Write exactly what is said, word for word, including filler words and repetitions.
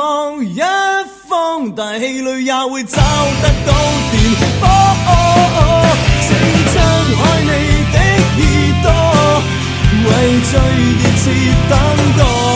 各一方，大氣裏也會找得到電波。請張開你的耳朵，為最熱切等待。